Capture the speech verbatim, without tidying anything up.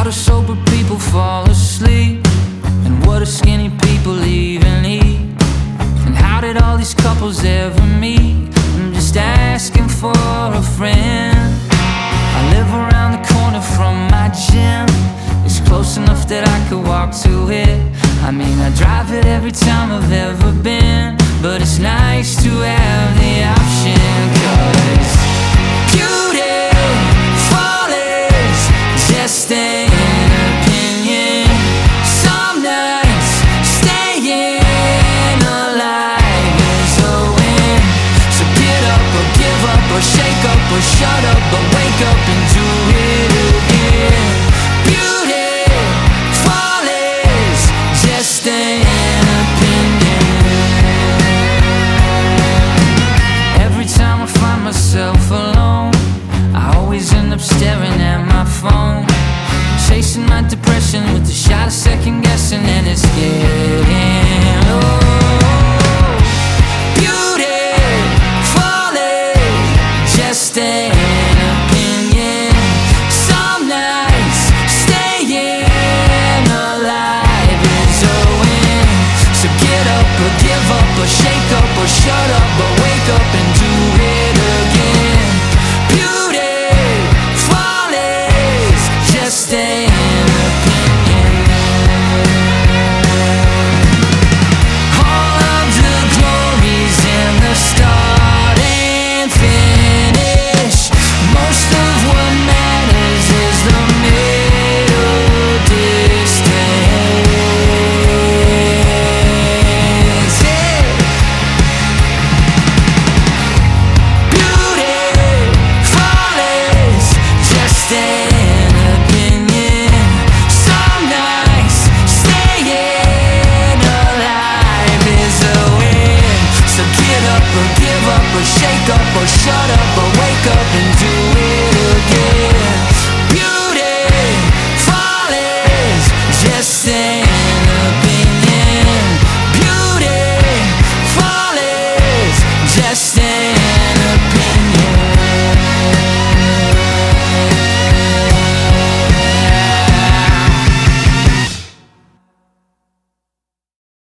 How do sober people fall asleep? And what do skinny people even eat? And how did all these couples ever meet? I'm just asking for a friend. I live around the corner from my gym. It's close enough that I could walk to it. I mean, I drive it every time I've ever been, but it's nice to have the option. Cause beautiful is just an opinion. Some nights staying alive is a win. So get up or give up or shake up or shut up, but wake up and do it again. Beautiful is just an opinion. Every time I find myself alone, I always end up staring at my phone, chasing my depression with a shot of second guessing, and it's getting low. Beautiful is just an opinion. Some nights staying alive is a win. So get up or give up or shake up or shut up, but wake up and do it again. Beautiful is just an opinion. All of the glories and the start and finish. Most of what matters is the middle distance. Yeah. Beautiful is just an opinion. Some nights staying alive is a win. So get up or give up or shake up or shut